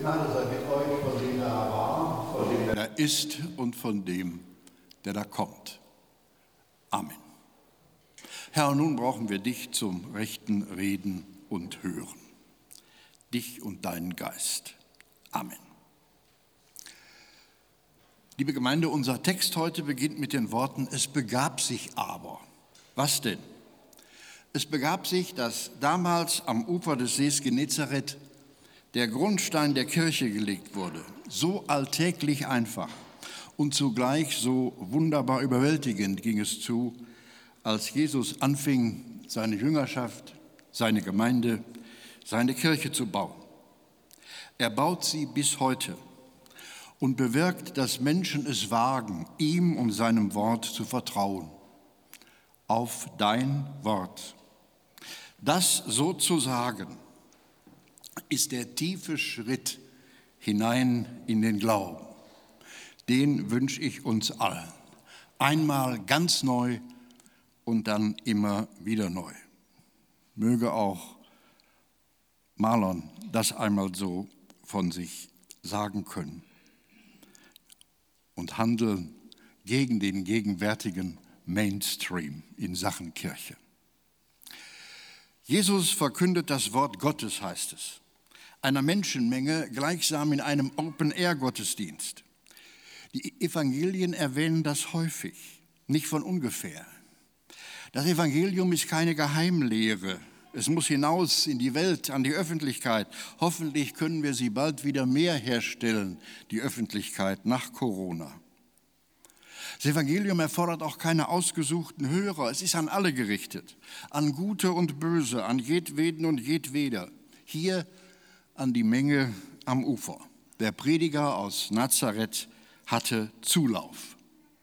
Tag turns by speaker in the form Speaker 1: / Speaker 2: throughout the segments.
Speaker 1: Gnade sei mit euch von dem, der war, von dem,
Speaker 2: der ist und von dem, der da kommt. Amen. Herr, nun brauchen wir dich zum rechten Reden und Hören. Dich und deinen Geist. Amen. Liebe Gemeinde, unser Text heute beginnt mit den Worten: Es begab sich aber. Was denn? Es begab sich, dass damals am Ufer des Sees Genezareth der Grundstein der Kirche gelegt wurde. So alltäglich einfach und zugleich so wunderbar überwältigend ging es zu, als Jesus anfing, seine Jüngerschaft, seine Gemeinde, seine Kirche zu bauen. Er baut sie bis heute und bewirkt, dass Menschen es wagen, ihm und seinem Wort zu vertrauen. Auf dein Wort. Das sozusagen ist der tiefe Schritt hinein in den Glauben. Den wünsche ich uns allen. Einmal ganz neu und dann immer wieder neu. Möge auch Marlon das einmal so von sich sagen können und handeln gegen den gegenwärtigen Mainstream in Sachen Kirche. Jesus verkündet das Wort Gottes, heißt es, einer Menschenmenge gleichsam in einem Open-Air-Gottesdienst. Die Evangelien erwähnen das häufig, nicht von ungefähr. Das Evangelium ist keine Geheimlehre. Es muss hinaus in die Welt, an die Öffentlichkeit. Hoffentlich können wir sie bald wieder mehr herstellen, die Öffentlichkeit nach Corona. Das Evangelium erfordert auch keine ausgesuchten Hörer. Es ist an alle gerichtet, an Gute und Böse, an jedweden und jedweder. Hier an die Menge am Ufer. Der Prediger aus Nazareth hatte Zulauf.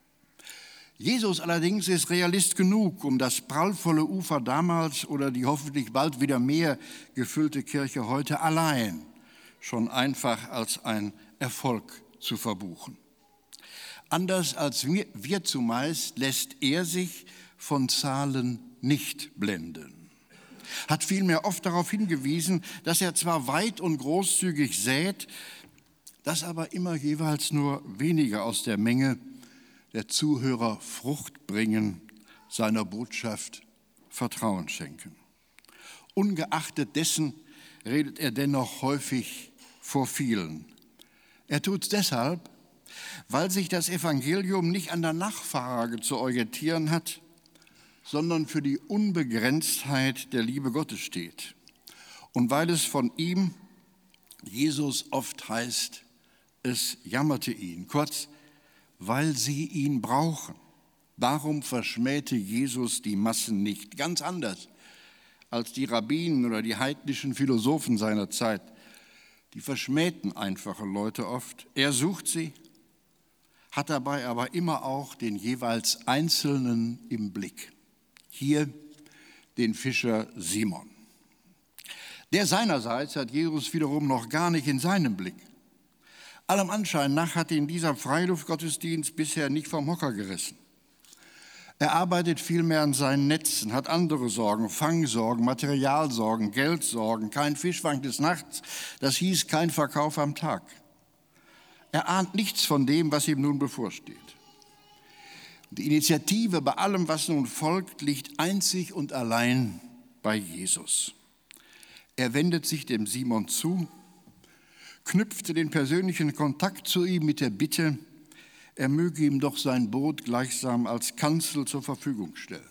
Speaker 2: Jesus allerdings ist Realist genug, um das prallvolle Ufer damals oder die hoffentlich bald wieder mehr gefüllte Kirche heute allein schon einfach als ein Erfolg zu verbuchen. Anders als wir zumeist lässt er sich von Zahlen nicht blenden. Hat vielmehr oft darauf hingewiesen, dass er zwar weit und großzügig sät, dass aber immer jeweils nur wenige aus der Menge der Zuhörer Frucht bringen, seiner Botschaft Vertrauen schenken. Ungeachtet dessen redet er dennoch häufig vor vielen. Er tut es deshalb, weil sich das Evangelium nicht an der Nachfrage zu orientieren hat, sondern für die Unbegrenztheit der Liebe Gottes steht. Und weil es von ihm, Jesus, oft heißt, es jammerte ihn. Kurz, weil sie ihn brauchen. Darum verschmähte Jesus die Massen nicht. Ganz anders als die Rabbinen oder die heidnischen Philosophen seiner Zeit. Die verschmähten einfache Leute oft. Er sucht sie, hat dabei aber immer auch den jeweils Einzelnen im Blick. Hier den Fischer Simon. Der seinerseits hat Jesus wiederum noch gar nicht in seinem Blick. Allem Anschein nach hat ihn dieser Freiluftgottesdienst bisher nicht vom Hocker gerissen. Er arbeitet vielmehr an seinen Netzen, hat andere Sorgen, Fangsorgen, Materialsorgen, Geldsorgen, kein Fischfang des Nachts, das hieß kein Verkauf am Tag. Er ahnt nichts von dem, was ihm nun bevorsteht. Die Initiative bei allem, was nun folgt, liegt einzig und allein bei Jesus. Er wendet sich dem Simon zu, knüpfte den persönlichen Kontakt zu ihm mit der Bitte, er möge ihm doch sein Boot gleichsam als Kanzel zur Verfügung stellen.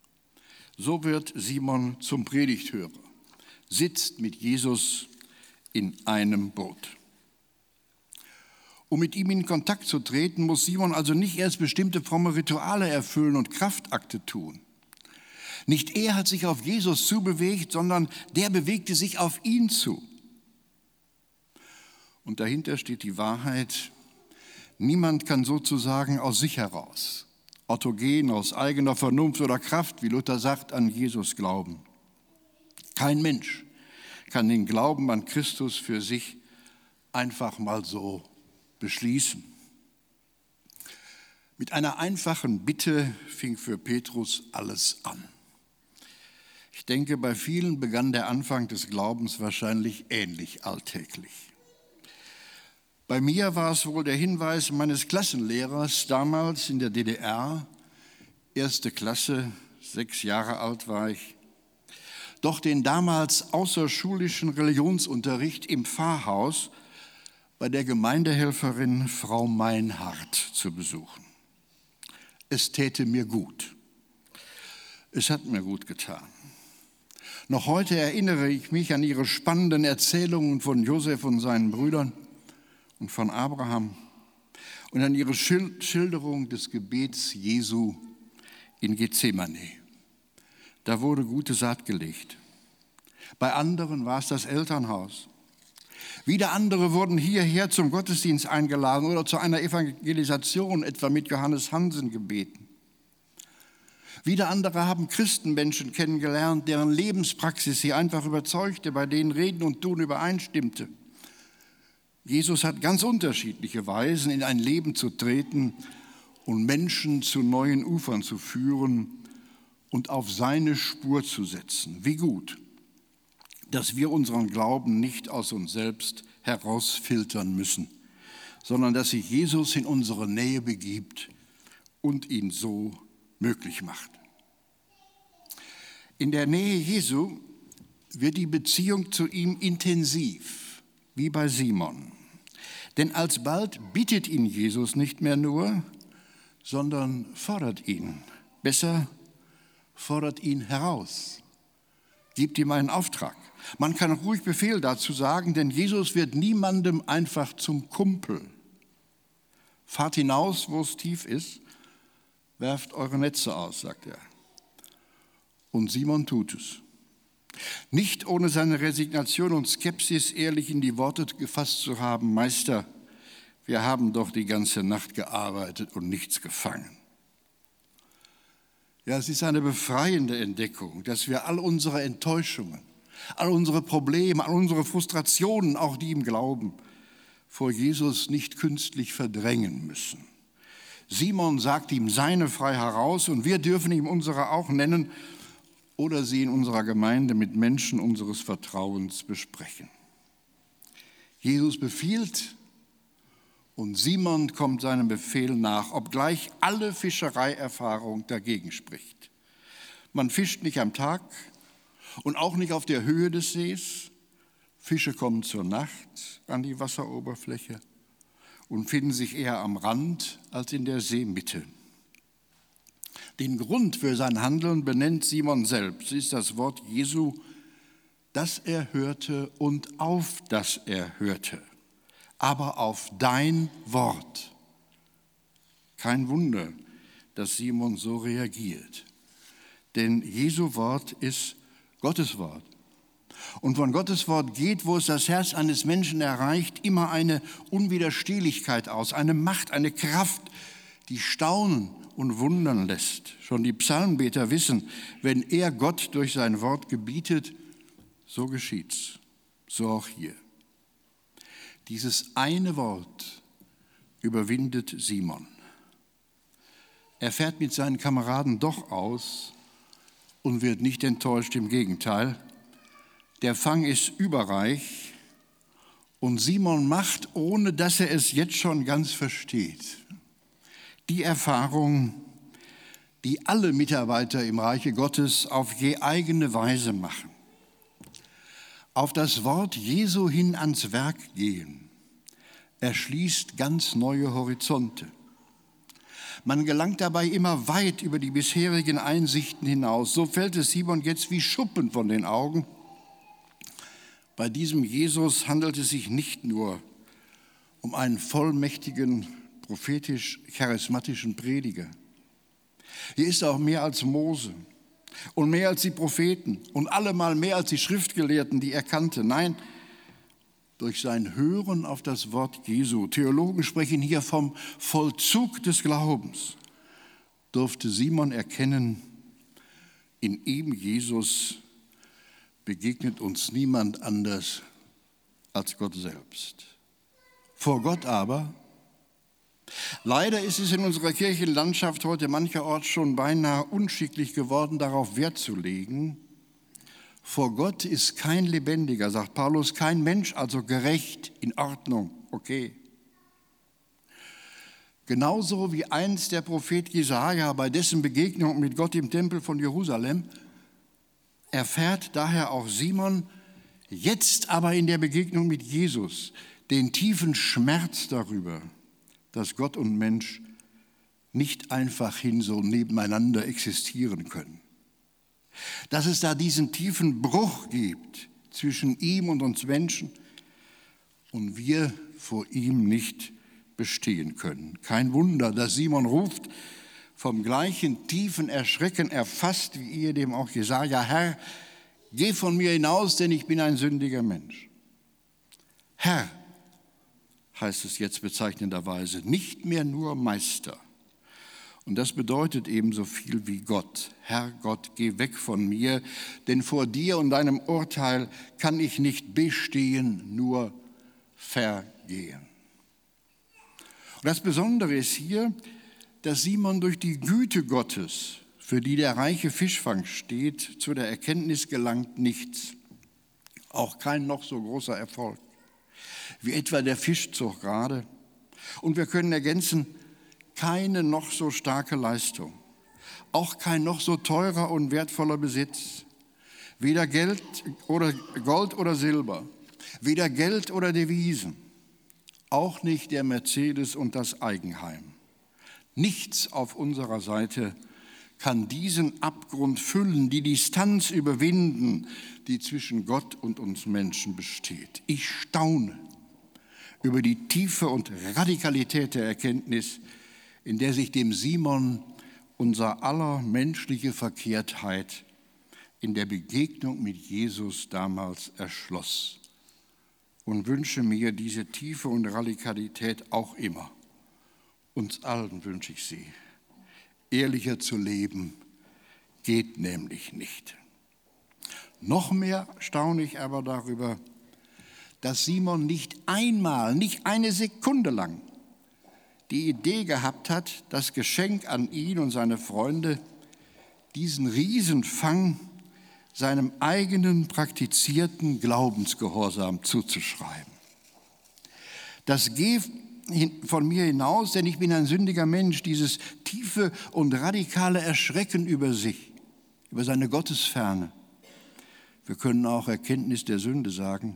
Speaker 2: So wird Simon zum Predigthörer, sitzt mit Jesus in einem Boot. Um mit ihm in Kontakt zu treten, muss Simon also nicht erst bestimmte fromme Rituale erfüllen und Kraftakte tun. Nicht er hat sich auf Jesus zubewegt, sondern der bewegte sich auf ihn zu. Und dahinter steht die Wahrheit: Niemand kann sozusagen aus sich heraus, autogen, aus eigener Vernunft oder Kraft, wie Luther sagt, an Jesus glauben. Kein Mensch kann den Glauben an Christus für sich einfach mal so beschließen. Mit einer einfachen Bitte fing für Petrus alles an. Ich denke, bei vielen begann der Anfang des Glaubens wahrscheinlich ähnlich alltäglich. Bei mir war es wohl der Hinweis meines Klassenlehrers damals in der DDR, 1. Klasse, 6 Jahre alt war ich, doch den damals außerschulischen Religionsunterricht im Pfarrhaus bei der Gemeindehelferin Frau Meinhardt zu besuchen. Es täte mir gut. Es hat mir gut getan. Noch heute erinnere ich mich an ihre spannenden Erzählungen von Josef und seinen Brüdern und von Abraham und an ihre Schilderung des Gebets Jesu in Gethsemane. Da wurde gute Saat gelegt. Bei anderen war es das Elternhaus. Wieder andere wurden hierher zum Gottesdienst eingeladen oder zu einer Evangelisation, etwa mit Johannes Hansen gebeten. Wieder andere haben Christenmenschen kennengelernt, deren Lebenspraxis sie einfach überzeugte, bei denen Reden und Tun übereinstimmte. Jesus hat ganz unterschiedliche Weisen, in ein Leben zu treten und Menschen zu neuen Ufern zu führen und auf seine Spur zu setzen. Wie gut, dass wir unseren Glauben nicht aus uns selbst herausfiltern müssen, sondern dass sich Jesus in unsere Nähe begibt und ihn so möglich macht. In der Nähe Jesu wird die Beziehung zu ihm intensiv, wie bei Simon. Denn alsbald bittet ihn Jesus nicht mehr nur, sondern fordert ihn. Besser, fordert ihn heraus, gibt ihm einen Auftrag. Man kann ruhig Befehl dazu sagen, denn Jesus wird niemandem einfach zum Kumpel. Fahrt hinaus, wo es tief ist, werft eure Netze aus, sagt er. Und Simon tut es. Nicht ohne seine Resignation und Skepsis ehrlich in die Worte gefasst zu haben: Meister, wir haben doch die ganze Nacht gearbeitet und nichts gefangen. Ja, es ist eine befreiende Entdeckung, dass wir all unsere Enttäuschungen, all unsere Probleme, all unsere Frustrationen, auch die im Glauben, vor Jesus nicht künstlich verdrängen müssen. Simon sagt ihm seine frei heraus und wir dürfen ihm unsere auch nennen oder sie in unserer Gemeinde mit Menschen unseres Vertrauens besprechen. Jesus befiehlt und Simon kommt seinem Befehl nach, obgleich alle Fischereierfahrung dagegen spricht. Man fischt nicht am Tag und auch nicht auf der Höhe des Sees. Fische kommen zur Nacht an die Wasseroberfläche und finden sich eher am Rand als in der Seemitte. Den Grund für sein Handeln benennt Simon selbst. Es ist das Wort Jesu, das er hörte und auf das er hörte. Aber auf dein Wort. Kein Wunder, dass Simon so reagiert. Denn Jesu Wort ist Gottes Wort. Und von Gottes Wort geht, wo es das Herz eines Menschen erreicht, immer eine Unwiderstehlichkeit aus, eine Macht, eine Kraft, die staunen und wundern lässt. Schon die Psalmbeter wissen, wenn er Gott durch sein Wort gebietet, so geschieht's. So auch hier. Dieses eine Wort überwindet Simon. Er fährt mit seinen Kameraden doch aus und wird nicht enttäuscht, im Gegenteil. Der Fang ist überreich und Simon macht, ohne dass er es jetzt schon ganz versteht, die Erfahrung, die alle Mitarbeiter im Reiche Gottes auf je eigene Weise machen. Auf das Wort Jesu hin ans Werk gehen, erschließt ganz neue Horizonte. Man gelangt dabei immer weit über die bisherigen Einsichten hinaus. So fällt es Simon jetzt wie Schuppen von den Augen. Bei diesem Jesus handelt es sich nicht nur um einen vollmächtigen, prophetisch-charismatischen Prediger. Hier ist auch mehr als Mose und mehr als die Propheten und allemal mehr als die Schriftgelehrten, die er kannte. Nein, durch sein Hören auf das Wort Jesu, Theologen sprechen hier vom Vollzug des Glaubens, durfte Simon erkennen, in ihm, Jesus, begegnet uns niemand anders als Gott selbst. Vor Gott aber, leider ist es in unserer Kirchenlandschaft heute mancherorts schon beinahe unschicklich geworden, darauf Wert zu legen. Vor Gott ist kein Lebendiger, sagt Paulus, kein Mensch, also gerecht, in Ordnung, okay. Genauso wie einst der Prophet Jesaja bei dessen Begegnung mit Gott im Tempel von Jerusalem, erfährt daher auch Simon jetzt aber in der Begegnung mit Jesus den tiefen Schmerz darüber, dass Gott und Mensch nicht einfach hin so nebeneinander existieren können. Dass es da diesen tiefen Bruch gibt zwischen ihm und uns Menschen und wir vor ihm nicht bestehen können. Kein Wunder, dass Simon ruft, vom gleichen tiefen Erschrecken erfasst wie ehedem auch Jesaja: Herr, geh von mir hinaus, denn ich bin ein sündiger Mensch. Herr, heißt es jetzt bezeichnenderweise, nicht mehr nur Meister. Und das bedeutet ebenso viel wie Gott. Herr Gott, geh weg von mir, denn vor dir und deinem Urteil kann ich nicht bestehen, nur vergehen. Und das Besondere ist hier, dass Simon durch die Güte Gottes, für die der reiche Fischfang steht, zu der Erkenntnis gelangt: nichts, auch kein noch so großer Erfolg, wie etwa der Fischzug gerade. Und wir können ergänzen, keine noch so starke Leistung, auch kein noch so teurer und wertvoller Besitz, weder Gold oder Silber, weder Geld oder Devisen, auch nicht der Mercedes und das Eigenheim. Nichts auf unserer Seite kann diesen Abgrund füllen, die Distanz überwinden, die zwischen Gott und uns Menschen besteht. Ich staune über die Tiefe und Radikalität der Erkenntnis, in der sich dem Simon unser aller menschliche Verkehrtheit in der Begegnung mit Jesus damals erschloss, und wünsche mir diese Tiefe und Radikalität auch immer. Uns allen wünsche ich sie. Ehrlicher zu leben geht nämlich nicht. Noch mehr staune ich aber darüber, dass Simon nicht einmal, nicht eine Sekunde lang die Idee gehabt hat, das Geschenk an ihn und seine Freunde, diesen Riesenfang, seinem eigenen praktizierten Glaubensgehorsam zuzuschreiben. Das Geh von mir hinaus, denn ich bin ein sündiger Mensch, dieses tiefe und radikale Erschrecken über sich, über seine Gottesferne. Wir können auch Erkenntnis der Sünde sagen,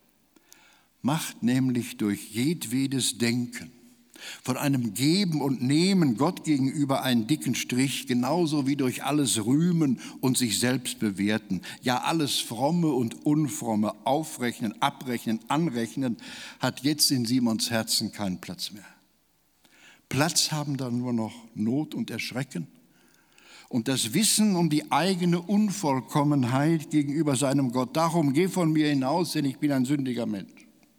Speaker 2: macht nämlich durch jedwedes Denken von einem Geben und Nehmen Gott gegenüber einen dicken Strich, genauso wie durch alles Rühmen und sich selbst bewerten. Ja, alles Fromme und Unfromme, aufrechnen, abrechnen, anrechnen, hat jetzt in Simons Herzen keinen Platz mehr. Platz haben dann nur noch Not und Erschrecken und das Wissen um die eigene Unvollkommenheit gegenüber seinem Gott. Darum geh von mir hinaus, denn ich bin ein sündiger Mensch.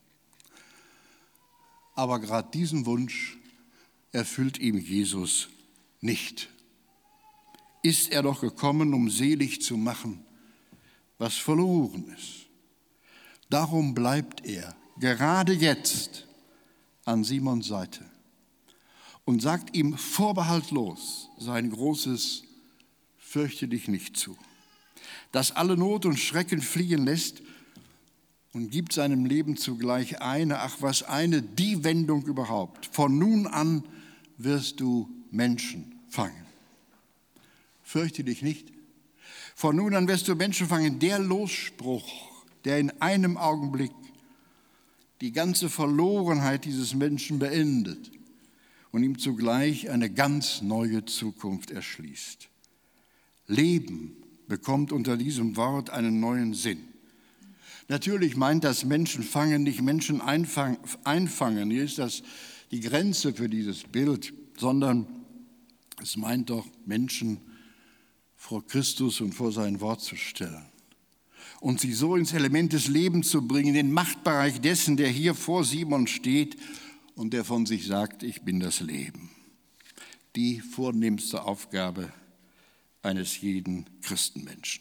Speaker 2: Aber gerade diesen Wunsch erfüllt ihm Jesus nicht. Ist er doch gekommen, um selig zu machen, was verloren ist. Darum bleibt er gerade jetzt an Simons Seite und sagt ihm vorbehaltlos sein großes Fürchte dich nicht zu, das alle Not und Schrecken fliehen lässt, und gibt seinem Leben zugleich die Wendung überhaupt. Von nun an wirst du Menschen fangen. Fürchte dich nicht. Von nun an wirst du Menschen fangen. Der Losspruch, der in einem Augenblick die ganze Verlorenheit dieses Menschen beendet und ihm zugleich eine ganz neue Zukunft erschließt. Leben bekommt unter diesem Wort einen neuen Sinn. Natürlich meint das Menschenfangen nicht Menschen einfangen, hier ist das die Grenze für dieses Bild, sondern es meint doch Menschen vor Christus und vor sein Wort zu stellen und sie so ins Element des Lebens zu bringen, den Machtbereich dessen, der hier vor Simon steht und der von sich sagt, ich bin das Leben. Die vornehmste Aufgabe eines jeden Christenmenschen.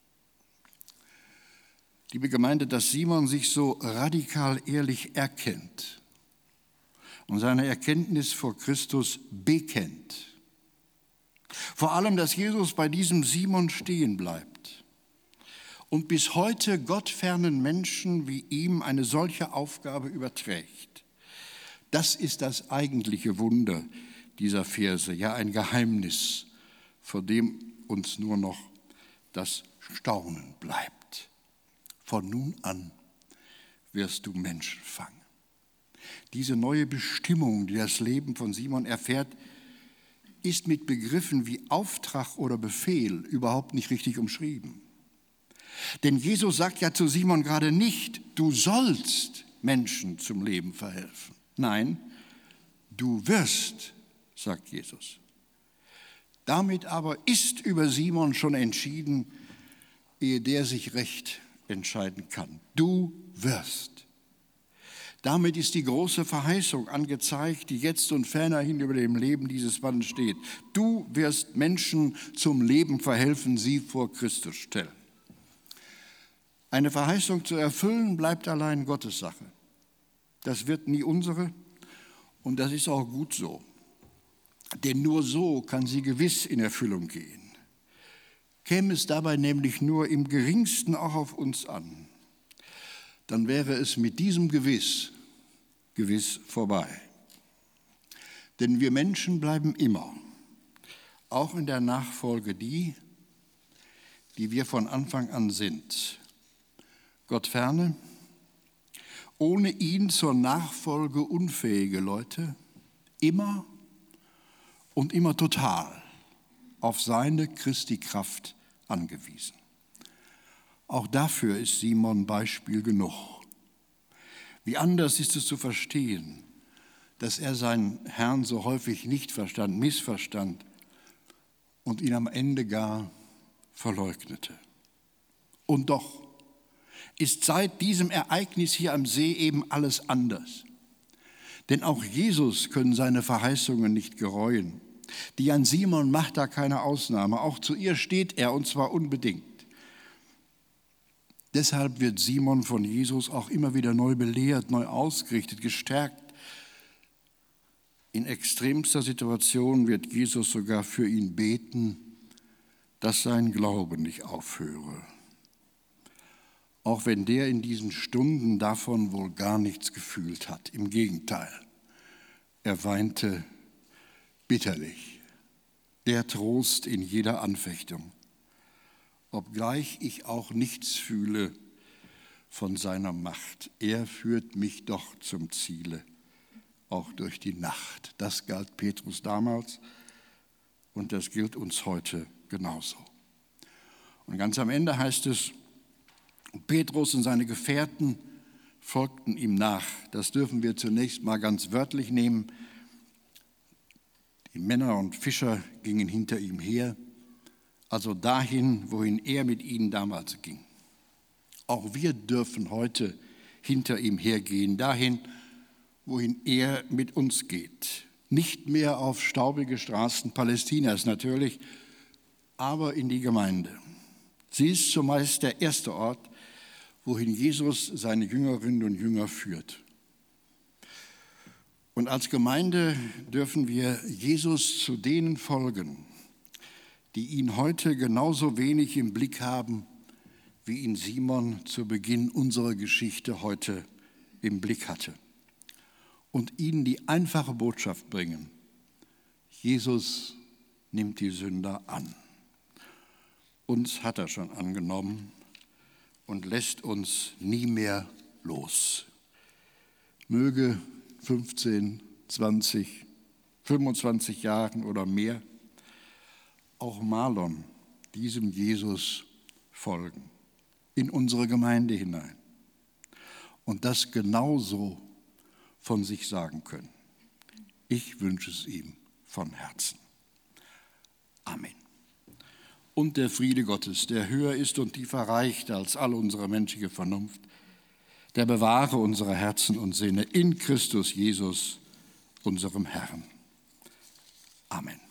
Speaker 2: Liebe Gemeinde, dass Simon sich so radikal ehrlich erkennt und seine Erkenntnis vor Christus bekennt. Vor allem, dass Jesus bei diesem Simon stehen bleibt und bis heute gottfernen Menschen wie ihm eine solche Aufgabe überträgt. Das ist das eigentliche Wunder dieser Verse, ja ein Geheimnis, vor dem uns nur noch das Staunen bleibt. Von nun an wirst du Menschen fangen. Diese neue Bestimmung, die das Leben von Simon erfährt, ist mit Begriffen wie Auftrag oder Befehl überhaupt nicht richtig umschrieben. Denn Jesus sagt ja zu Simon gerade nicht, du sollst Menschen zum Leben verhelfen. Nein, du wirst, sagt Jesus. Damit aber ist über Simon schon entschieden, ehe der sich recht entscheiden kann. Du wirst. Damit ist die große Verheißung angezeigt, die jetzt und fernerhin über dem Leben dieses Mannes steht. Du wirst Menschen zum Leben verhelfen, sie vor Christus stellen. Eine Verheißung zu erfüllen, bleibt allein Gottes Sache. Das wird nie unsere und das ist auch gut so. Denn nur so kann sie gewiss in Erfüllung gehen. Käme es dabei nämlich nur im Geringsten auch auf uns an, dann wäre es mit diesem gewiss vorbei. Denn wir Menschen bleiben immer, auch in der Nachfolge die wir von Anfang an sind. Gott ferne, ohne ihn zur Nachfolge unfähige Leute, immer und immer total auf seine Christi Kraft angewiesen. Auch dafür ist Simon Beispiel genug. Wie anders ist es zu verstehen, dass er seinen Herrn so häufig nicht verstand, missverstand und ihn am Ende gar verleugnete. Und doch ist seit diesem Ereignis hier am See eben alles anders. Denn auch Jesus können seine Verheißungen nicht gereuen. Die an Simon macht da keine Ausnahme. Auch zu ihr steht er, und zwar unbedingt. Deshalb wird Simon von Jesus auch immer wieder neu belehrt, neu ausgerichtet, gestärkt. In extremster Situation wird Jesus sogar für ihn beten, dass sein Glaube nicht aufhöre. Auch wenn der in diesen Stunden davon wohl gar nichts gefühlt hat. Im Gegenteil, er weinte bitterlich. Der Trost in jeder Anfechtung. Obgleich ich auch nichts fühle von seiner Macht. Er führt mich doch zum Ziele, auch durch die Nacht. Das galt Petrus damals und das gilt uns heute genauso. Und ganz am Ende heißt es, Petrus und seine Gefährten folgten ihm nach. Das dürfen wir zunächst mal ganz wörtlich nehmen. Die Männer und Fischer gingen hinter ihm her, also dahin, wohin er mit ihnen damals ging. Auch wir dürfen heute hinter ihm hergehen, dahin, wohin er mit uns geht. Nicht mehr auf staubige Straßen Palästinas natürlich, aber in die Gemeinde. Sie ist zumeist der erste Ort, wohin Jesus seine Jüngerinnen und Jünger führt. Und als Gemeinde dürfen wir Jesus zu denen folgen, die ihn heute genauso wenig im Blick haben, wie ihn Simon zu Beginn unserer Geschichte heute im Blick hatte. Und ihnen die einfache Botschaft bringen: Jesus nimmt die Sünder an. Uns hat er schon angenommen und lässt uns nie mehr los. Möge 15, 20, 25 Jahren oder mehr auch Marlon diesem Jesus folgen, in unsere Gemeinde hinein und das genauso von sich sagen können. Ich wünsche es ihm von Herzen. Amen. Und der Friede Gottes, der höher ist und tiefer reicht als all unsere menschliche Vernunft, der bewahre unsere Herzen und Sinne in Christus Jesus, unserem Herrn. Amen.